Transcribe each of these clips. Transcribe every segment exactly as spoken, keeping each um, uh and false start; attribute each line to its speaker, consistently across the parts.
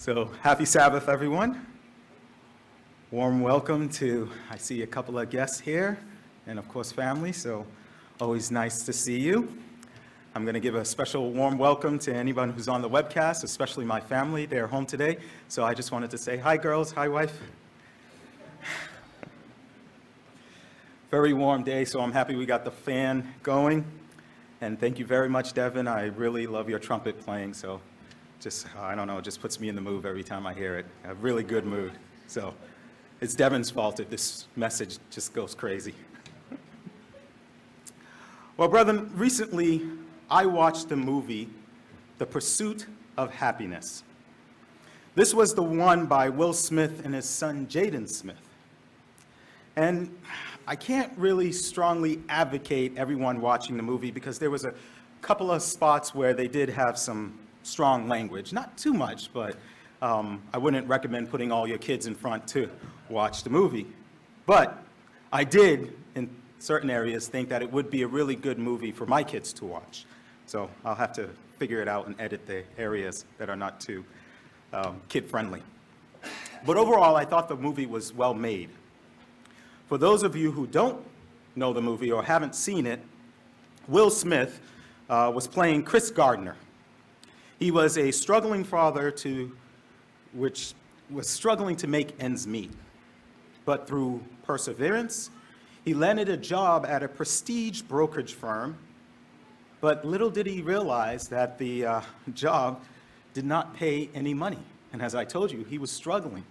Speaker 1: So happy Sabbath, everyone. Warm welcome to, I see a couple of guests here, and of course family, so always nice to see you. I'm going to give a special warm welcome to anyone who's on the webcast, especially my family. They're home today, so I just wanted to say hi, girls. Hi, wife. Very warm day, so I'm happy we got the fan going. And thank you very much, Devin. I really love your trumpet playing, so just, I don't know, it just puts me in the mood every time I hear it. A really good mood. So it's Devin's fault if this message just goes crazy. Well, brethren, recently I watched the movie, The Pursuit of Happiness. This was the one by Will Smith and his son, Jaden Smith. And I can't really strongly advocate everyone watching the movie because there was a couple of spots where they did have some strong language. Not too much, but um, I wouldn't recommend putting all your kids in front to watch the movie. But I did, in certain areas, think that it would be a really good movie for my kids to watch. So I'll have to figure it out and edit the areas that are not too um, kid-friendly. But overall, I thought the movie was well made. For those of you who don't know the movie or haven't seen it, Will Smith uh, was playing Chris Gardner. He was a struggling father to, which was struggling to make ends meet. But through perseverance, he landed a job at a prestige brokerage firm. But little did he realize that the uh, job did not pay any money. And as I told you, he was struggling.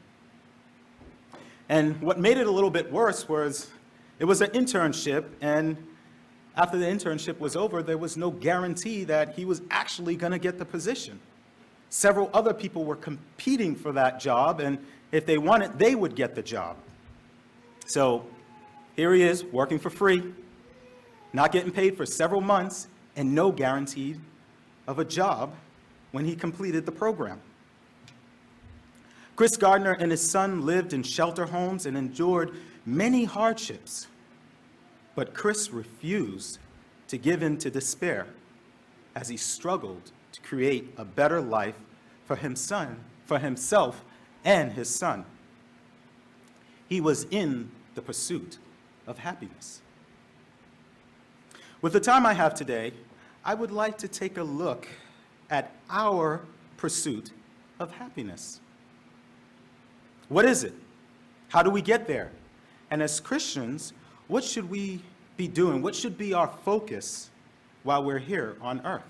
Speaker 1: And what made it a little bit worse was it was an internship, and after the internship was over, there was no guarantee that he was actually going to get the position. Several other people were competing for that job, and if they won it, they would get the job. So here he is, working for free, not getting paid for several months, and no guarantee of a job when he completed the program. Chris Gardner and his son lived in shelter homes and endured many hardships. But Chris refused to give in to despair as he struggled to create a better life for him son, for himself and his son. He was in the pursuit of happiness. With the time I have today, I would like to take a look at our pursuit of happiness. What is it? How do we get there? And as Christians, what should we be doing? What should be our focus while we're here on earth?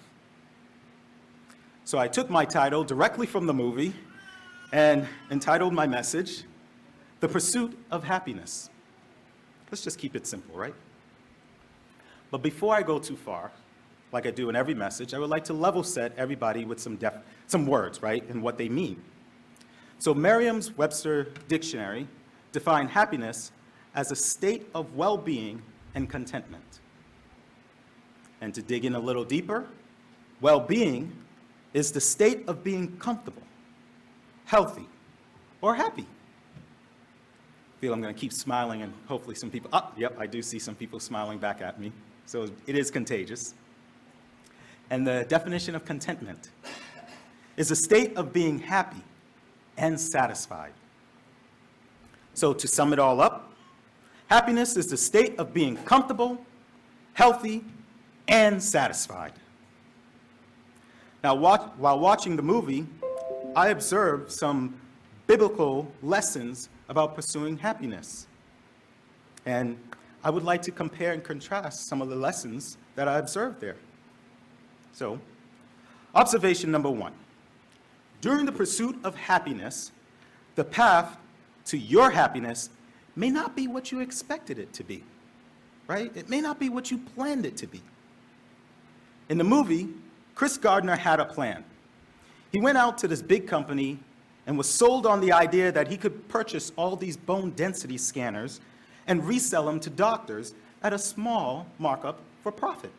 Speaker 1: So I took my title directly from the movie and entitled my message, The Pursuit of Happiness. Let's just keep it simple, right? But before I go too far, like I do in every message, I would like to level set everybody with some def- some words, right, and what they mean. So Merriam-Webster Dictionary defined happiness as a state of well-being and contentment. And to dig in a little deeper, well-being is the state of being comfortable, healthy, or happy. I feel I'm going to keep smiling and hopefully some people, ah, yep, I do see some people smiling back at me. So it is contagious. And the definition of contentment is a state of being happy and satisfied. So to sum it all up, happiness is the state of being comfortable, healthy, and satisfied. Now, watch, while watching the movie, I observed some biblical lessons about pursuing happiness. And I would like to compare and contrast some of the lessons that I observed there. So, observation number one. During the pursuit of happiness, the path to your happiness may not be what you expected it to be, right? It may not be what you planned it to be. In the movie, Chris Gardner had a plan. He went out to this big company and was sold on the idea that he could purchase all these bone density scanners and resell them to doctors at a small markup for profit.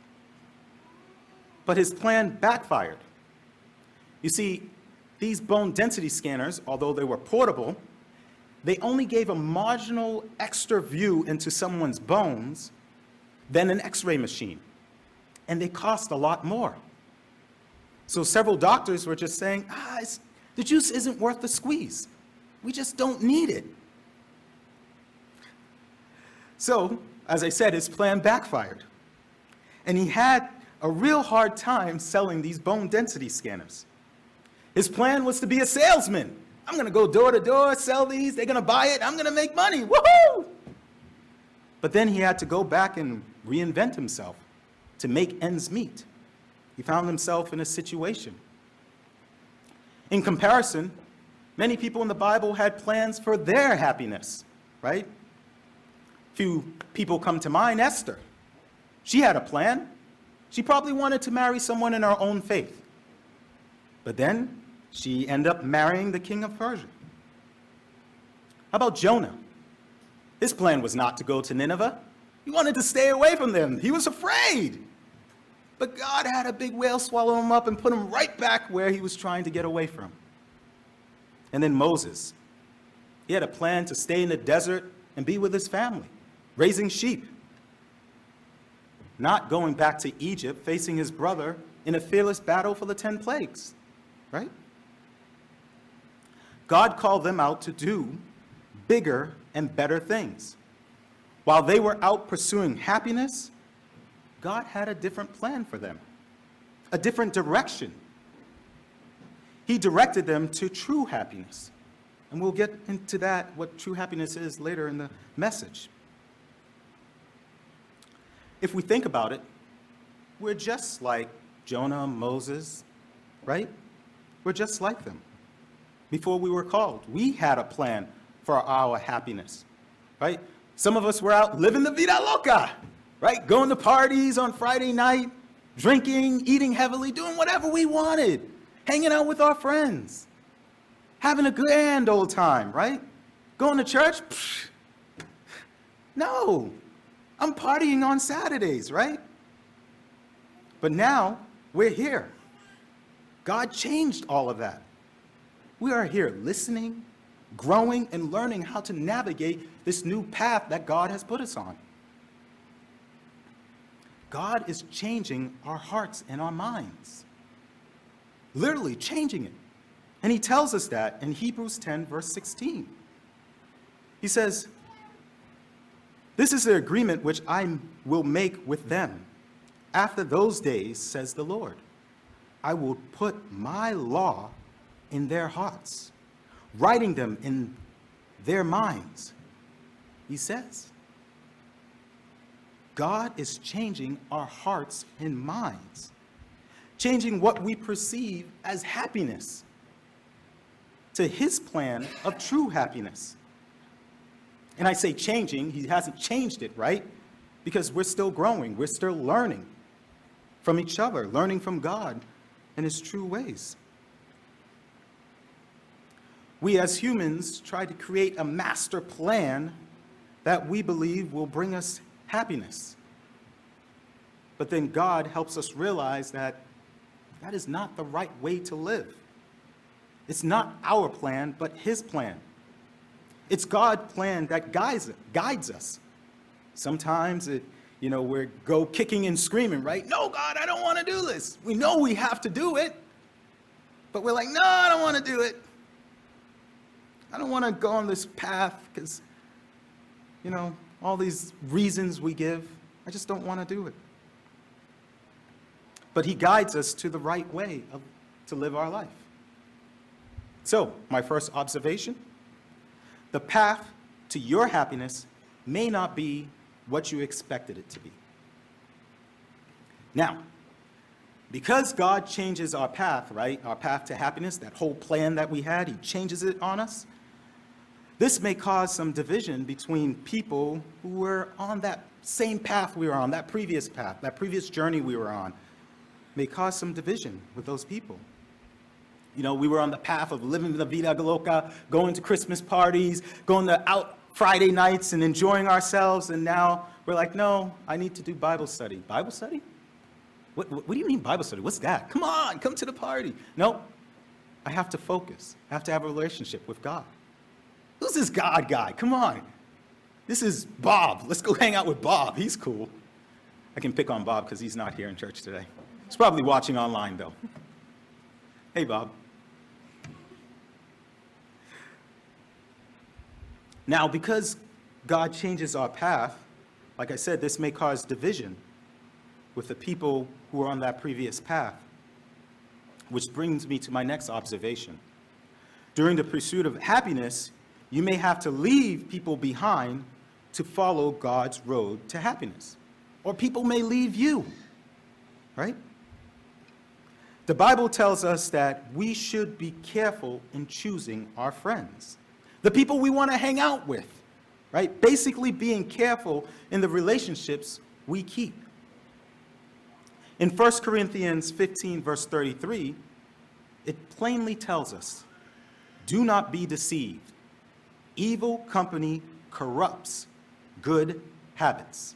Speaker 1: But his plan backfired. You see, these bone density scanners, although they were portable, they only gave a marginal extra view into someone's bones than an X-ray machine, and they cost a lot more. So several doctors were just saying, ah, it's, The juice isn't worth the squeeze. We just don't need it. So, as I said, his plan backfired. And he had a real hard time selling these bone density scanners. His plan was to be a salesman. I'm going to go door to door, sell these, they're going to buy it, I'm going to make money, woohoo! But then he had to go back and reinvent himself to make ends meet. He found himself in a situation. In comparison, many people in the Bible had plans for their happiness, right? Few people come to mind. Esther. She had a plan. She probably wanted to marry someone in her own faith. But then she ended up marrying the king of Persia. How about Jonah? His plan was not to go to Nineveh. He wanted to stay away from them. He was afraid. But God had a big whale swallow him up and put him right back where he was trying to get away from. And then Moses. He had a plan to stay in the desert and be with his family, raising sheep. Not going back to Egypt, facing his brother in a fearless battle for the ten plagues, right? God called them out to do bigger and better things. While they were out pursuing happiness, God had a different plan for them, a different direction. He directed them to true happiness. And we'll get into that, what true happiness is, later in the message. If we think about it, we're just like Jonah, Moses, right? We're just like them. Before we were called, we had a plan for our happiness, right? Some of us were out living the vida loca, right? Going to parties on Friday night, drinking, eating heavily, doing whatever we wanted, hanging out with our friends, having a grand old time, right? Going to church? Psh, no. I'm partying on Saturdays, right? But now we're here. God changed all of that. We are here listening, growing, and learning how to navigate this new path that God has put us on. God is changing our hearts and our minds. Literally changing it. And he tells us that in Hebrews ten, verse sixteen. He says, "This is the agreement which I will make with them. After those days, says the Lord, I will put my law in their hearts, writing them in their minds." He says, God is changing our hearts and minds, changing what we perceive as happiness to his plan of true happiness. And I say changing, he hasn't changed it, right? Because we're still growing, we're still learning from each other, learning from God and his true ways. We as humans try to create a master plan that we believe will bring us happiness. But then God helps us realize that that is not the right way to live. It's not our plan, but his plan. It's God's plan that guides, guides us. Sometimes it, you know, we go kicking and screaming, right? No, God, I don't want to do this. We know we have to do it, but we're like, no, I don't want to do it. I don't want to go on this path because, you know, all these reasons we give, I just don't want to do it. But he guides us to the right way of, to live our life. So, my first observation, the path to your happiness may not be what you expected it to be. Now, because God changes our path, right, our path to happiness, that whole plan that we had, he changes it on us, this may cause some division between people who were on that same path we were on, that previous path, that previous journey we were on, may cause some division with those people. You know, we were on the path of living the vida loca, going to Christmas parties, going to out Friday nights and enjoying ourselves, and now we're like, no, I need to do Bible study. Bible study? What, what, what do you mean Bible study? What's that? Come on, come to the party. No, I have to focus. I have to have a relationship with God. Who's this God guy? Come on. This is Bob. Let's go hang out with Bob. He's cool. I can pick on Bob because he's not here in church today. He's probably watching online, though. Hey, Bob. Now, because God changes our path, like I said, this may cause division with the people who are on that previous path, which brings me to my next observation. During the pursuit of happiness, you may have to leave people behind to follow God's road to happiness. Or people may leave you, right? The Bible tells us that we should be careful in choosing our friends, the people we want to hang out with, right? Basically being careful in the relationships we keep. In First Corinthians fifteen, verse thirty-three, it plainly tells us, do not be deceived. Evil company corrupts good habits.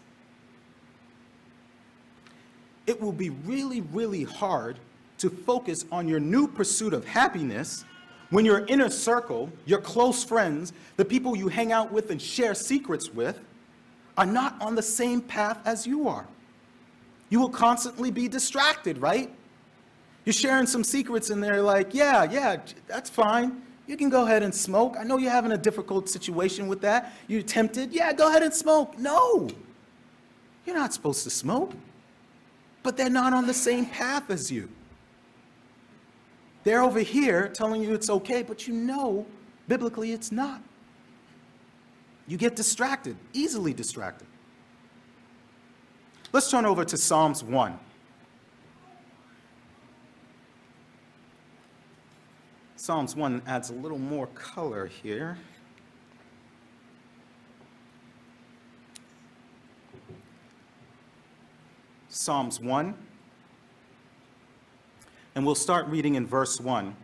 Speaker 1: It will be really, really hard to focus on your new pursuit of happiness when your inner circle, your close friends, the people you hang out with and share secrets with, are not on the same path as you are. You will constantly be distracted, right? You're sharing some secrets and they're like, yeah, yeah, that's fine. You can go ahead and smoke. I know you're having a difficult situation with that. You're tempted. Yeah, go ahead and smoke. No, you're not supposed to smoke. But they're not on the same path as you. They're over here telling you it's okay, but you know, biblically, it's not. You get distracted, easily distracted. Let's turn over to Psalms one. Psalms one adds a little more color here. Psalms one. And we'll start reading in verse one.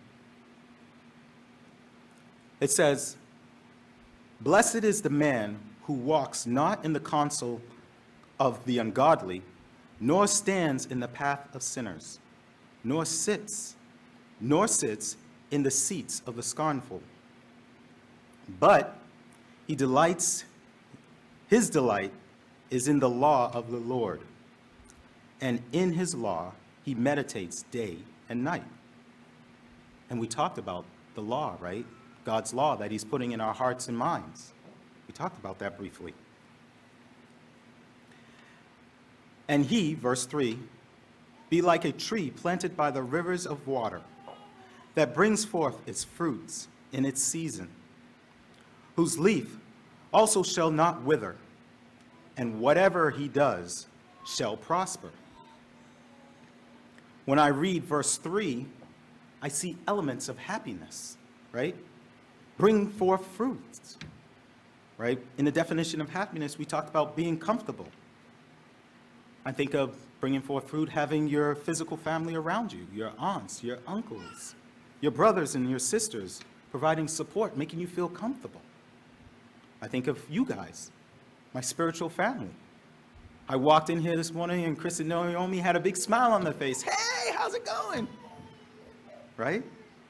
Speaker 1: It says, "Blessed is the man who walks not in the counsel of the ungodly, nor stands in the path of sinners, nor sits, nor sits in the seats of the scornful. But he delights, his delight is in the law of the Lord, and in his law he meditates day and night." And we talked about the law, right? God's law that he's putting in our hearts and minds. We talked about that briefly. "And he," verse three, "be like a tree planted by the rivers of water, that brings forth its fruits in its season, whose leaf also shall not wither, and whatever he does shall prosper." When I read verse three, I see elements of happiness, right? Bring forth fruits, right? In the definition of happiness, we talked about being comfortable. I think of bringing forth fruit, having your physical family around you, your aunts, your uncles, your brothers and your sisters, providing support, making you feel comfortable. I think of you guys, my spiritual family. I walked in here this morning and Chris and Naomi had a big smile on their face. Hey, how's it going? Right?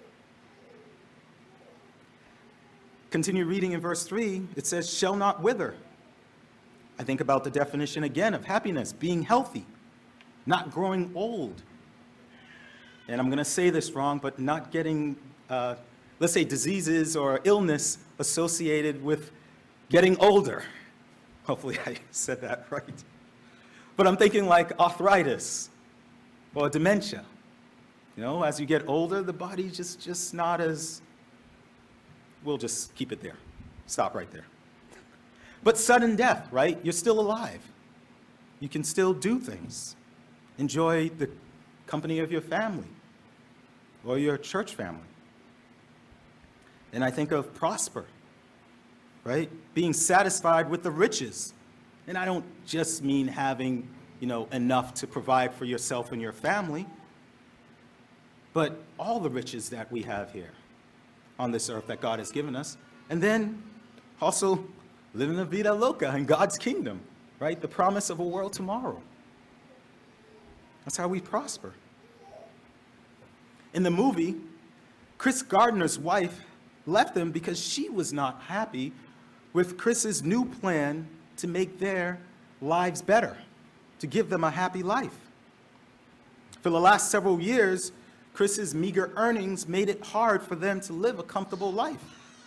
Speaker 1: Continue reading in verse three, it says, shall not wither. I think about the definition again of happiness, being healthy, not growing old. And I'm going to say this wrong, but not getting, uh, let's say, diseases or illness associated with getting older. Hopefully I said that right. But I'm thinking like arthritis or dementia. You know, as you get older, the body's just, just not as, we'll just keep it there. Stop right there. But sudden death, right? You're still alive. You can still do things. Enjoy the company of your family or your church family. And I think of prosper, right? Being satisfied with the riches. And I don't just mean having, you know, enough to provide for yourself and your family, but all the riches that we have here on this earth that God has given us. And then also living a vida loca in God's kingdom, right? The promise of a world tomorrow. That's how we prosper. In the movie, Chris Gardner's wife left him because she was not happy with Chris's new plan to make their lives better, to give them a happy life. For the last several years, Chris's meager earnings made it hard for them to live a comfortable life.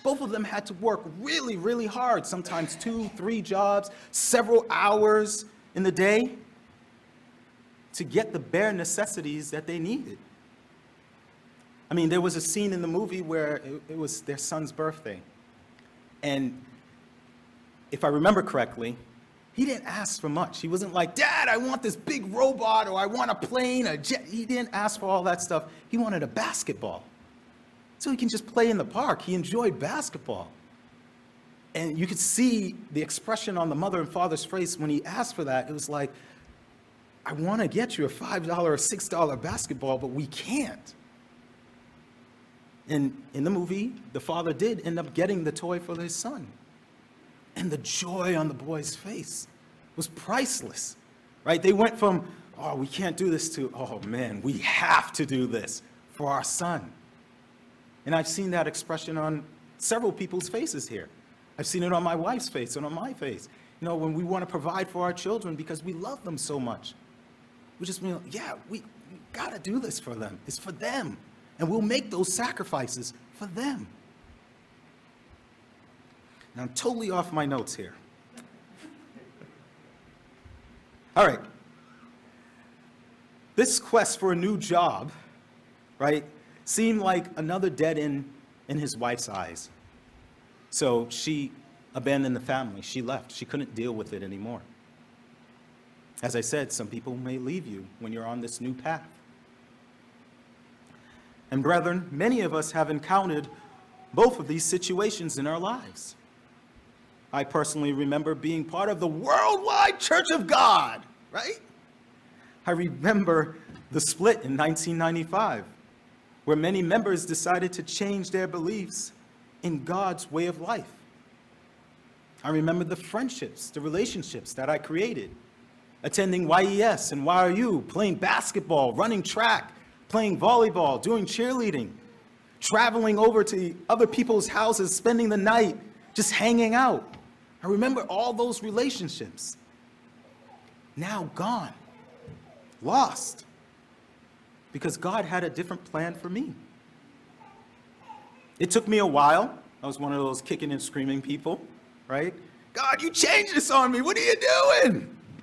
Speaker 1: Both of them had to work really, really hard, sometimes two, three jobs, several hours in the day to get the bare necessities that they needed. I mean, there was a scene in the movie where it, it was their son's birthday. And if I remember correctly, he didn't ask for much. He wasn't like, Dad, I want this big robot, or I want a plane, a jet. He didn't ask for all that stuff. He wanted a basketball. So he can just play in the park. He enjoyed basketball. And you could see the expression on the mother and father's face when he asked for that. It was like, I want to get you a five dollar or six dollar basketball, but we can't. And in the movie, the father did end up getting the toy for his son. And the joy on the boy's face was priceless, right? They went from, oh, we can't do this, to, oh man, we have to do this for our son. And I've seen that expression on several people's faces here. I've seen it on my wife's face and on my face. You know, when we want to provide for our children because we love them so much. We just feel, yeah, we, we got to do this for them. It's for them. And we'll make those sacrifices for them. Now, I'm totally off my notes here. All right. This quest for a new job, right, seemed like another dead end in his wife's eyes. So she abandoned the family. She left. She couldn't deal with it anymore. As I said, some people may leave you when you're on this new path. And brethren, many of us have encountered both of these situations in our lives. I personally remember being part of the Worldwide Church of God, right? I remember the split in nineteen ninety-five, where many members decided to change their beliefs in God's way of life. I remember the friendships, the relationships that I created, attending Y E S and Y R U, playing basketball, running track, playing volleyball, doing cheerleading, traveling over to other people's houses, spending the night, just hanging out. I remember all those relationships. Now gone, lost, because God had a different plan for me. It took me a while. I was one of those kicking and screaming people, right? God, you changed this on me. What are you doing?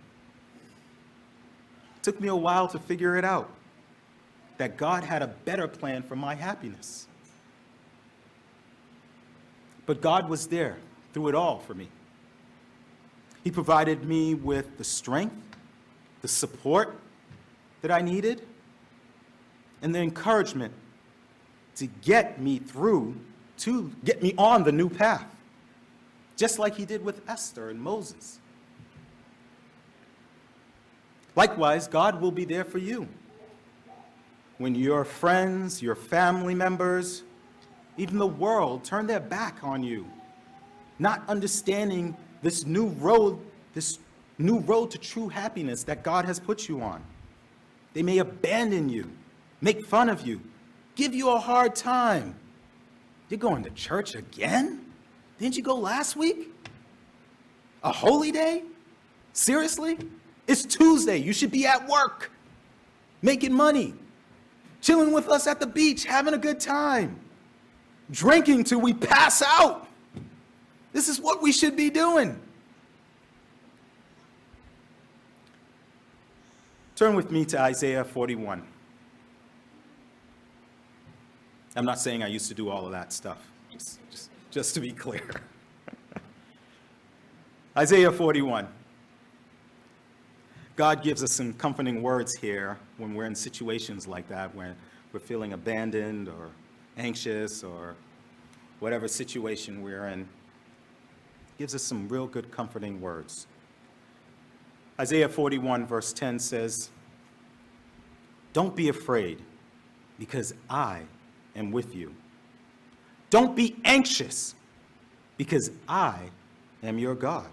Speaker 1: It took me a while to figure it out, that God had a better plan for my happiness. But God was there through it all for me. He provided me with the strength, the support that I needed, and the encouragement to get me through, to get me on the new path, just like he did with Esther and Moses. Likewise, God will be there for you. When your friends, your family members, even the world turn their back on you, not understanding this new road, this new road to true happiness that God has put you on. They may abandon you, make fun of you, give you a hard time. You're going to church again? Didn't you go last week? A holy day? Seriously? It's Tuesday. You should be at work, making money, chilling with us at the beach, having a good time, drinking till we pass out. This is what we should be doing. Turn with me to Isaiah forty-one. I'm not saying I used to do all of that stuff, just, just, just to be clear. Isaiah forty-one. God gives us some comforting words here when we're in situations like that, when we're feeling abandoned or anxious or whatever situation we're in. Gives us some real good comforting words. Isaiah forty-one verse ten says, "Don't be afraid, because I am with you. Don't be anxious, because I am your God.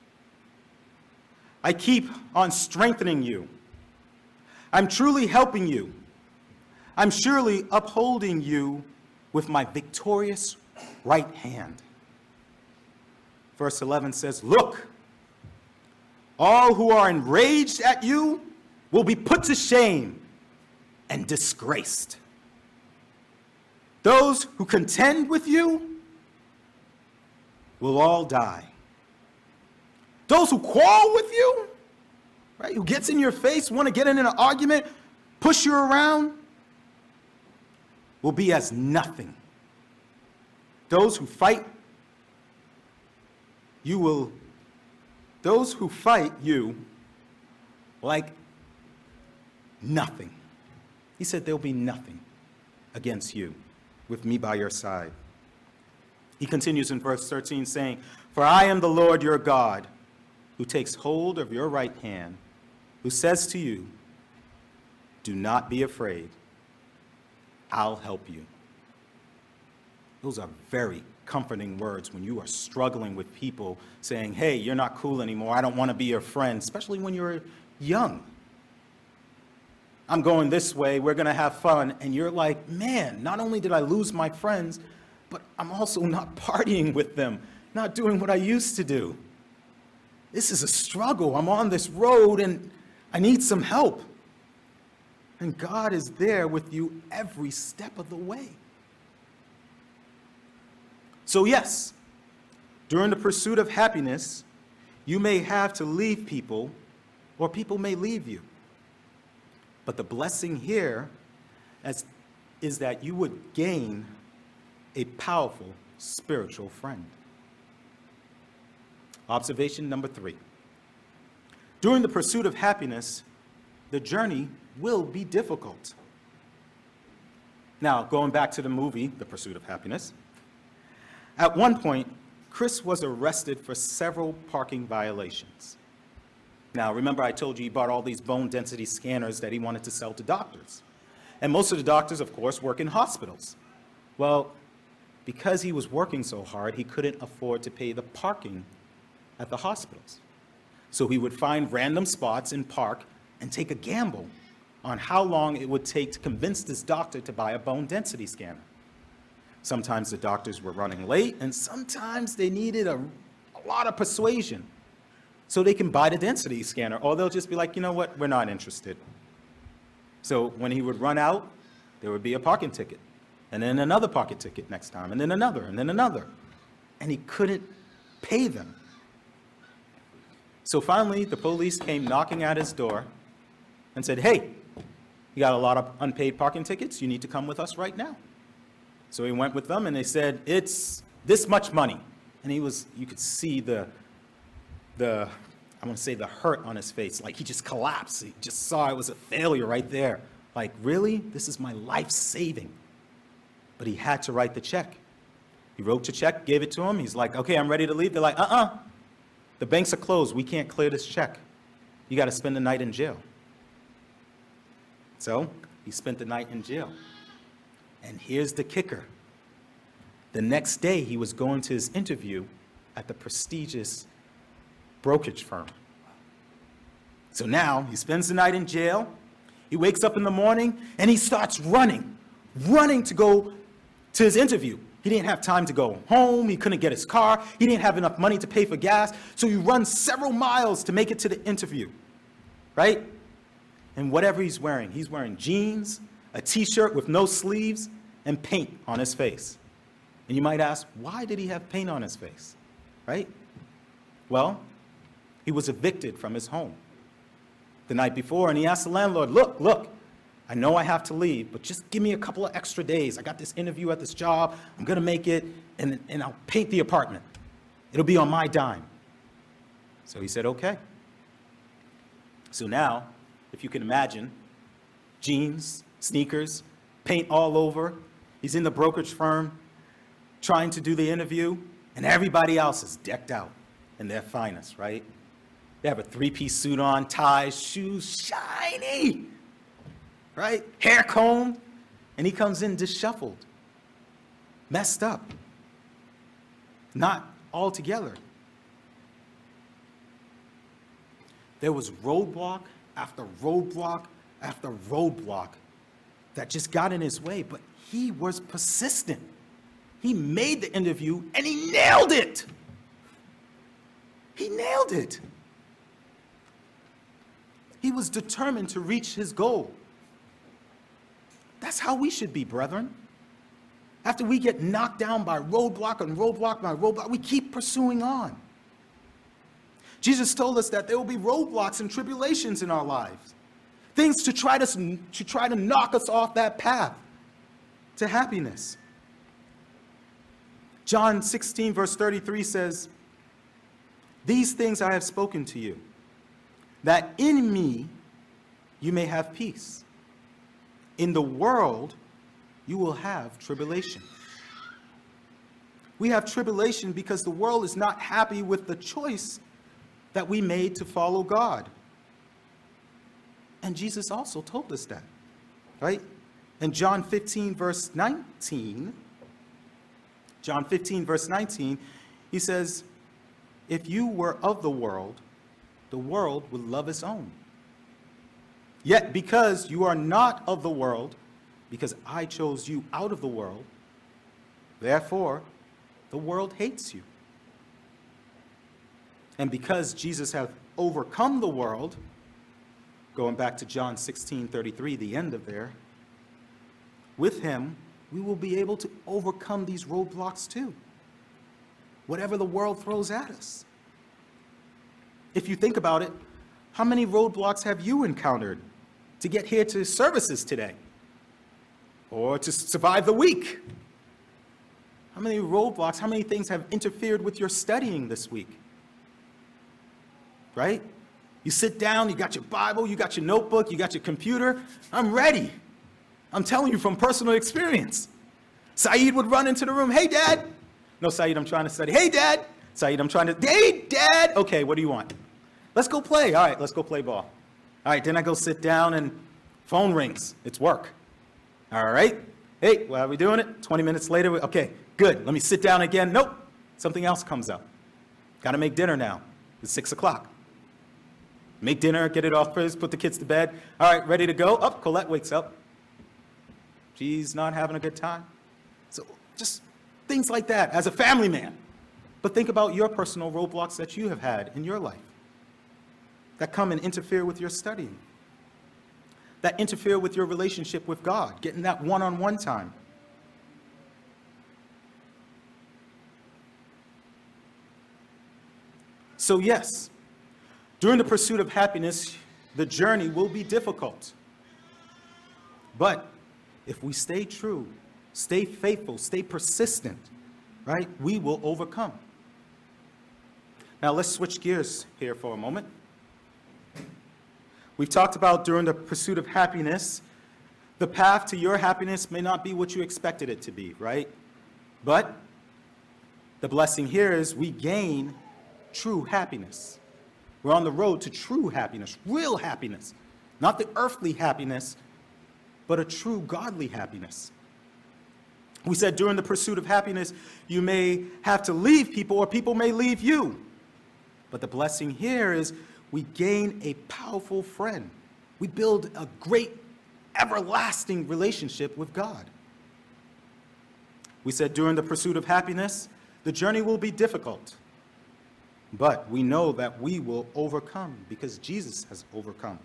Speaker 1: I keep on strengthening you. I'm truly helping you. I'm surely upholding you with my victorious right hand." Verse eleven says, "Look, all who are enraged at you will be put to shame and disgraced. Those who contend with you will all die. Those who quarrel with you, right, who gets in your face, want to get in an argument, push you around, will be as nothing. Those who fight, you will, those who fight you like nothing. He said there'll be nothing against you with me by your side. He continues in verse thirteen saying, "For I am the Lord your God, who takes hold of your right hand, who says to you, 'Do not be afraid, I'll help you.'" Those are very comforting words when you are struggling with people saying, "Hey, you're not cool anymore. I don't want to be your friend," especially when you're young. I'm going this way. We're going to have fun. And you're like, man, not only did I lose my friends, but I'm also not partying with them, not doing what I used to do. This is a struggle. I'm on this road and I need some help. And God is there with you every step of the way. So yes, during the pursuit of happiness, you may have to leave people, or people may leave you. But the blessing here is, is that you would gain a powerful spiritual friend. Observation number three. During the pursuit of happiness, the journey will be difficult. Now, going back to the movie, The Pursuit of Happiness, at one point, Chris was arrested for several parking violations. Now, remember I told you he bought all these bone density scanners that he wanted to sell to doctors. And most of the doctors, of course, work in hospitals. Well, because he was working so hard, he couldn't afford to pay the parking at the hospitals. So he would find random spots and park and take a gamble on how long it would take to convince this doctor to buy a bone density scanner. Sometimes the doctors were running late, and sometimes they needed a, a lot of persuasion so they can buy the density scanner, or they'll just be like, you know what, we're not interested. So when he would run out, there would be a parking ticket, and then another parking ticket next time, and then another, and then another. And he couldn't pay them. So finally, the police came knocking at his door and said, "Hey, you got a lot of unpaid parking tickets. You need to come with us right now." So he went with them, and they said, "It's this much money." And he was, you could see the, the, I want to say the hurt on his face. Like he just collapsed. He just saw it was a failure right there. Like, really? This is my life saving. But he had to write the check. He wrote the check, gave it to him. He's like, "Okay, I'm ready to leave." They're like, uh-uh. The banks are closed. We can't clear this check. You got to spend the night in jail. So he spent the night in jail. And here's the kicker. The next day, he was going to his interview at the prestigious brokerage firm. So now he spends the night in jail. He wakes up in the morning and he starts running, running to go to his interview. He didn't have time to go home. He couldn't get his car. He didn't have enough money to pay for gas. So he runs several miles to make it to the interview, right? And whatever he's wearing, he's wearing jeans, a t-shirt with no sleeves, and paint on his face. And you might ask, why did he have paint on his face, right? Well, he was evicted from his home the night before, and he asked the landlord, look, look, I know I have to leave, but just give me a couple of extra days. I got this interview at this job. I'm going to make it, and, and I'll paint the apartment. It'll be on my dime. So he said, okay. So now, if you can imagine, jeans, sneakers, paint all over. He's in the brokerage firm trying to do the interview, and everybody else is decked out in their finest, right? They have a three-piece suit on, ties, shoes, shiny, right? Hair combed, and he comes in disheveled, messed up, not all together. There was roadblock after roadblock after roadblock that just got in his way, but he was persistent. He made the interview and he nailed it. He nailed it. He was determined to reach his goal. That's how we should be, brethren. After we get knocked down by roadblock and roadblock by roadblock, we keep pursuing on. Jesus told us that there will be roadblocks and tribulations in our lives. Things to try to, to try to knock us off that path to happiness. John sixteen, verse thirty-three says, "These things I have spoken to you, that in me you may have peace. In the world you will have tribulation." We have tribulation because the world is not happy with the choice that we made to follow God. And Jesus also told us that, right? In John fifteen, verse nineteen, John fifteen, verse nineteen, he says, "If you were of the world, the world would love its own. Yet because you are not of the world, because I chose you out of the world, therefore the world hates you." And because Jesus hath overcome the world, going back to John sixteen thirty-three, the end of there, with him we will be able to overcome these roadblocks too, whatever the world throws at us. If you think about it, how many roadblocks have you encountered to get here to services today? Or to survive the week? How many roadblocks, how many things have interfered with your studying this week? Right? You sit down, you got your Bible, you got your notebook, you got your computer. I'm ready. I'm telling you from personal experience. Saeed would run into the room. "Hey, Dad." "No, Saeed, I'm trying to study." "Hey, Dad." "Saeed, I'm trying to." "Hey, Dad." "Okay, what do you want?" "Let's go play." "All right, let's go play ball." All right, then I go sit down and phone rings. It's work. All right. "Hey, well, are we doing it?" twenty minutes later, we, "Okay, good. Let me sit down again." "Nope." Something else comes up. "Got to make dinner now. It's six o'clock. Make dinner, get it off first, put the kids to bed. All right, ready to go. Up, oh, Colette wakes up. She's not having a good time. So just things like that as a family man. But think about your personal roadblocks that you have had in your life that come and interfere with your studying, that interfere with your relationship with God, getting that one-on-one time. So yes, during the pursuit of happiness, the journey will be difficult. But if we stay true, stay faithful, stay persistent, right, we will overcome. Now let's switch gears here for a moment. We've talked about during the pursuit of happiness, the path to your happiness may not be what you expected it to be, right? But the blessing here is we gain true happiness. We're on the road to true happiness, real happiness, not the earthly happiness, but a true godly happiness. We said during the pursuit of happiness, you may have to leave people or people may leave you. But the blessing here is we gain a powerful friend. We build a great, everlasting relationship with God. We said during the pursuit of happiness, the journey will be difficult. But we know that we will overcome because Jesus has overcome.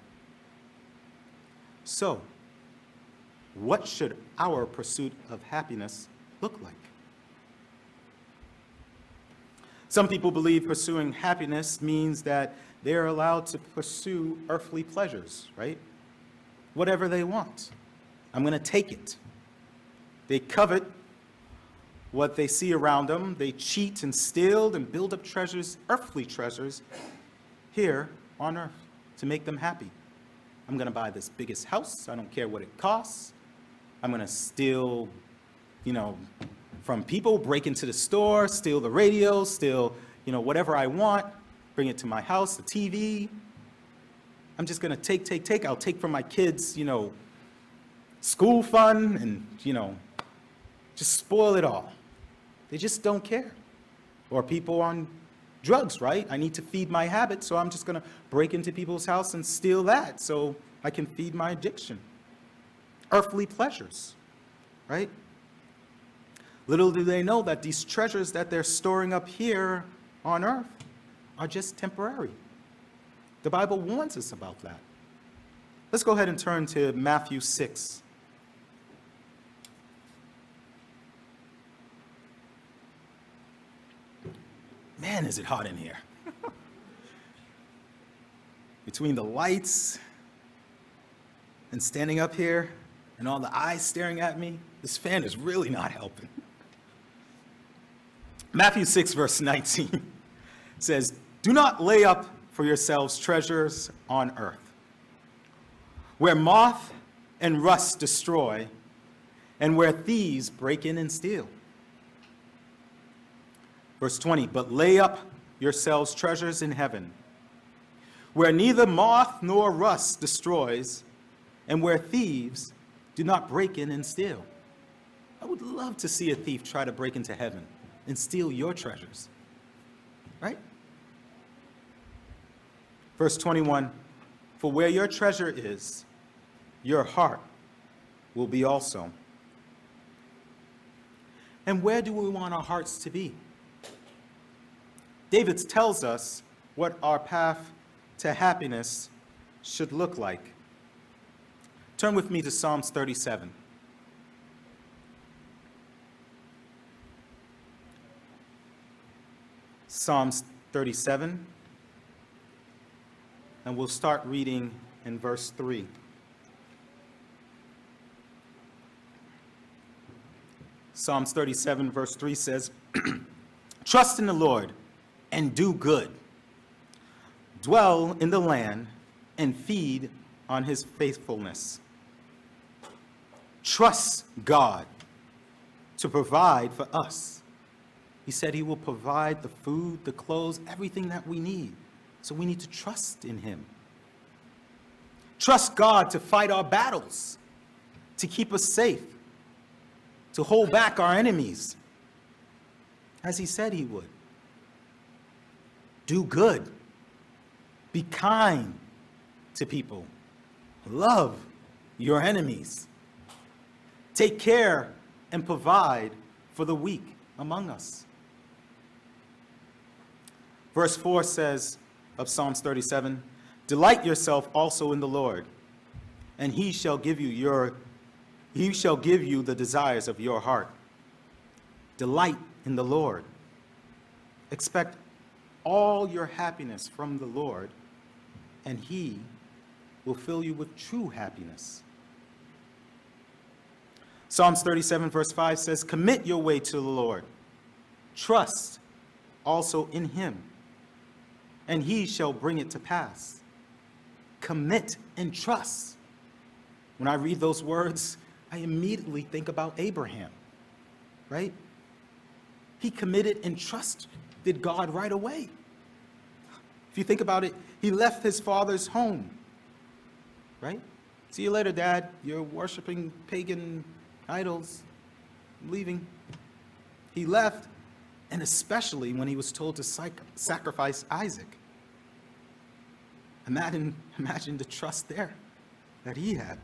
Speaker 1: So, what should our pursuit of happiness look like? Some people believe pursuing happiness means that they're allowed to pursue earthly pleasures, right? Whatever they want. I'm going to take it. They covet what they see around them. They cheat and steal and build up treasures, earthly treasures, here on earth to make them happy. I'm going to buy this biggest house. I don't care what it costs. I'm going to steal, you know, from people, break into the store, steal the radio, steal, you know, whatever I want, bring it to my house, the T V. I'm just going to take, take, take. I'll take from my kids, you know, school fund and, you know, just spoil it all. They just don't care. Or people on drugs, right? I need to feed my habit, so I'm just going to break into people's house and steal that so I can feed my addiction. Earthly pleasures, right? Little do they know that these treasures that they're storing up here on earth are just temporary. The Bible warns us about that. Let's go ahead and turn to Matthew six. Man, is it hot in here. Between the lights and standing up here and all the eyes staring at me, this fan is really not helping. Matthew six, verse nineteen says, "Do not lay up for yourselves treasures on earth, where moth and rust destroy, and where thieves break in and steal." Verse twenty, "But lay up yourselves treasures in heaven, where neither moth nor rust destroys, and where thieves do not break in and steal." I would love to see a thief try to break into heaven and steal your treasures, right? Verse twenty-one, "For where your treasure is, your heart will be also." And where do we want our hearts to be? David tells us what our path to happiness should look like. Turn with me to Psalms thirty-seven. Psalms thirty-seven, and we'll start reading in verse three. Psalms thirty-seven, verse three says, "Trust in the Lord and do good. Dwell in the land and feed on his faithfulness." Trust God to provide for us. He said he will provide the food, the clothes, everything that we need. So we need to trust in him. Trust God to fight our battles, to keep us safe, to hold back our enemies, as he said he would. Do good. Be kind to people. Love your enemies. Take care and provide for the weak among us. Verse four says of Psalms thirty-seven, "Delight yourself also in the Lord, and he shall give you your he shall give you the desires of your heart." Delight in the Lord. Expect all your happiness from the Lord, and he will fill you with true happiness. Psalms thirty-seven, verse five says, "Commit your way to the Lord. Trust also in him, and he shall bring it to pass." Commit and trust. When I read those words, I immediately think about Abraham, right? He committed and trusted God right away. If you think about it, he left his father's home, right? "See you later, Dad. You're worshiping pagan idols. I'm leaving." He left, and especially when he was told to sac- sacrifice Isaac. Imagine, imagine the trust there that he had.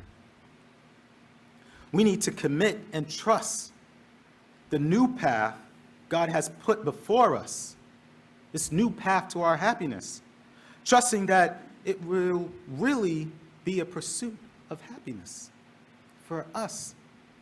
Speaker 1: We need to commit and trust the new path God has put before us, this new path to our happiness, trusting that it will really be a pursuit of happiness for us.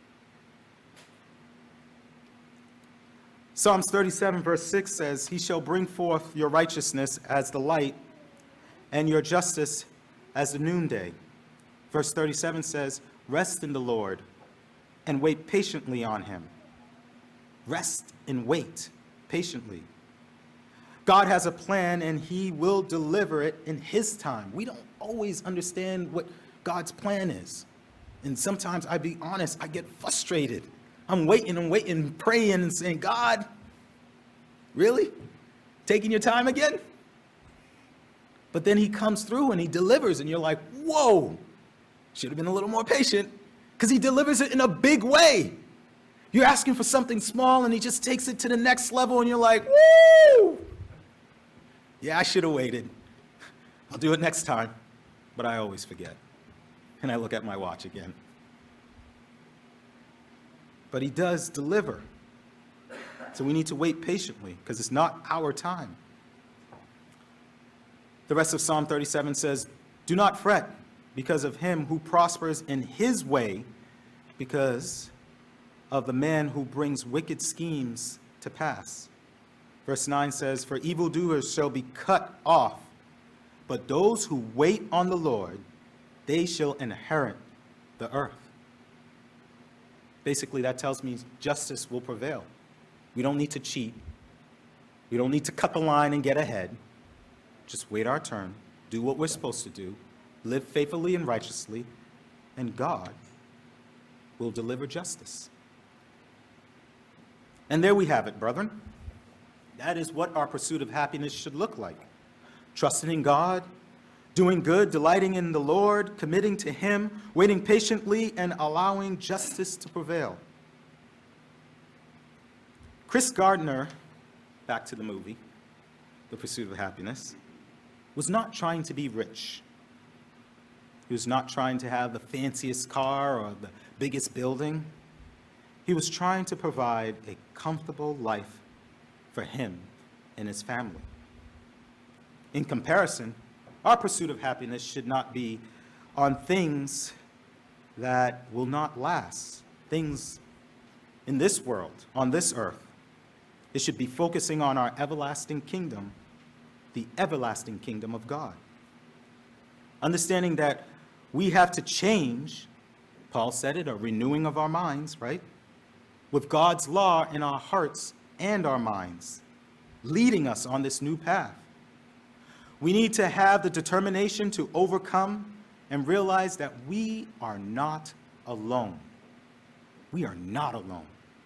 Speaker 1: Psalms thirty-seven, verse six says, "He shall bring forth your righteousness as the light, and your justice as the noonday." Verse thirty-seven says, "Rest in the Lord and wait patiently on him." Rest and wait patiently. God has a plan, and he will deliver it in his time. We don't always understand what God's plan is. And sometimes, I'll be honest, I get frustrated. I'm waiting and waiting, praying and saying, "God, really? Taking your time again?" But then he comes through and he delivers, and you're like, whoa, should have been a little more patient, because he delivers it in a big way. You're asking for something small, and he just takes it to the next level, and you're like, woo! Yeah, I should have waited. I'll do it next time. But I always forget. And I look at my watch again. But he does deliver. So we need to wait patiently, because it's not our time. The rest of Psalm thirty-seven says, "Do not fret because of him who prospers in his way, because of the man who brings wicked schemes to pass." Verse nine says, "For evildoers shall be cut off, but those who wait on the Lord, they shall inherit the earth." Basically, that tells me justice will prevail. We don't need to cheat. We don't need to cut the line and get ahead. Just wait our turn, do what we're supposed to do, live faithfully and righteously, and God will deliver justice. And there we have it, brethren. That is what our pursuit of happiness should look like. Trusting in God, doing good, delighting in the Lord, committing to Him, waiting patiently, and allowing justice to prevail. Chris Gardner, back to the movie, The Pursuit of Happiness, was not trying to be rich. He was not trying to have the fanciest car or the biggest building. He was trying to provide a comfortable life for him and his family. In comparison, our pursuit of happiness should not be on things that will not last, things in this world, on this earth. It should be focusing on our everlasting kingdom, the everlasting kingdom of God. Understanding that we have to change, Paul said it, a renewing of our minds, right? With God's law in our hearts and our minds, leading us on this new path. We need to have the determination to overcome and realize that we are not alone. We are not alone.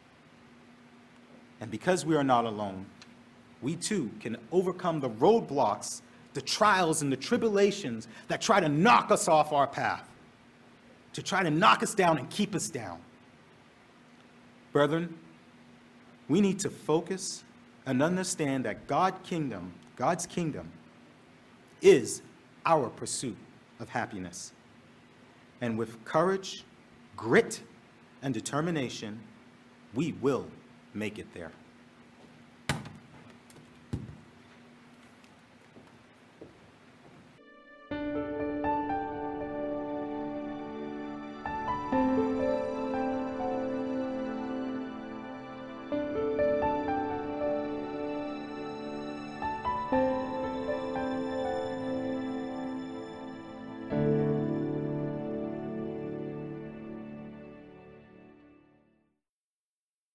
Speaker 1: And because we are not alone, we too can overcome the roadblocks, the trials and the tribulations that try to knock us off our path, to try to knock us down and keep us down. Brethren, we need to focus and understand that God's kingdom, God's kingdom is our pursuit of happiness. And with courage, grit, and determination, we will make it there.